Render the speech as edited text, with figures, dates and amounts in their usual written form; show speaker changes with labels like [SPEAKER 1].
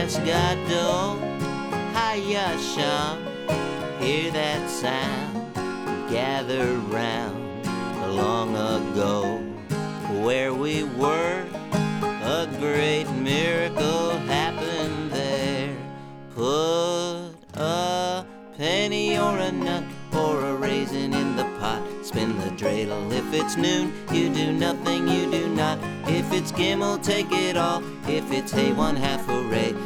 [SPEAKER 1] that's got dough. Hiya, Sean, hear that sound? Gather round. Long ago, where we were, a great miracle happened there. Put a penny or a nut or a raisin in the pot. Spin the dreidel if it's noon. You do nothing, you do not. If it's Gimel, take it all. If it's hay, 1/2 hooray.